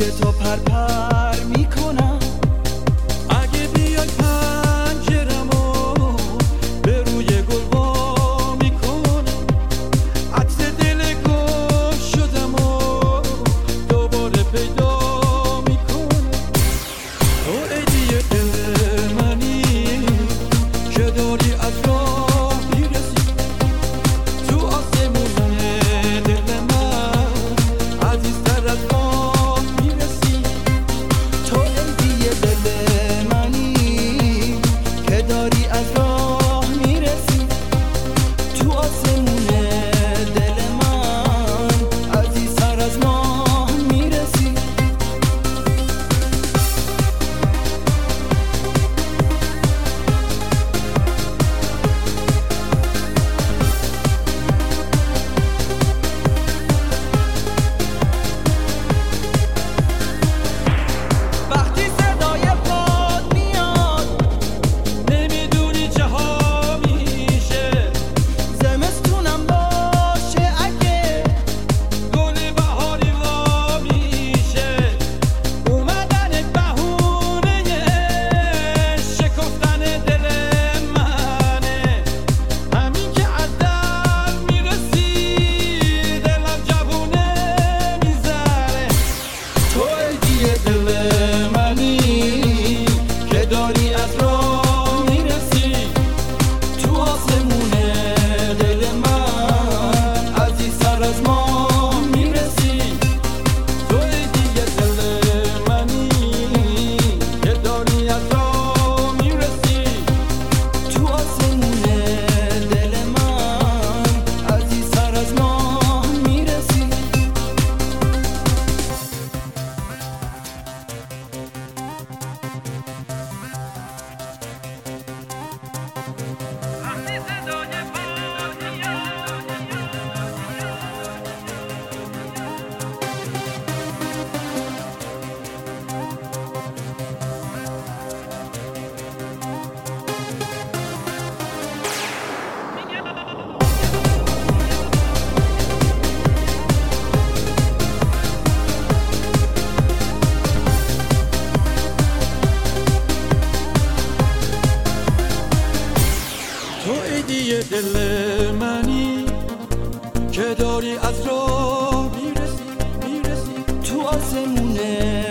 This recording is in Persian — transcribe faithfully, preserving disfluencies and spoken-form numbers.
تو پر پر میکنم. اگه بیای پنجرمو به روی گل وا میکنم، عطر دل گل شدم و دوباره پیدا میکنم. تو هدیه دل منی که داری از راه میرسی، تو آسمون دل من عزیزتر از ماه میرسی. تو هدیه دل منی که داری از راه میرسی، تو آسمون دل من عزیزتر از ماه میرسی. وقتی صدای پاد میاد نمیدونی چه ها میشه، زمستونم باشه اگه گل بهاری وا میشه. اومدن بهونه شکفتن دل منه، همین که از در میرسی دلم جوونه میذاره. تو هدیه دل منی که داری از راه میرسی، تو آسمون دل من عزیزتر از ماه میرسی. تو هدیه دل منی که داری از راه میرسی، تو آسمون دل من عزیزتر از ماه میرسی. تو هدیه دل منی که داری از راه میرسی میرسی، تو آسمون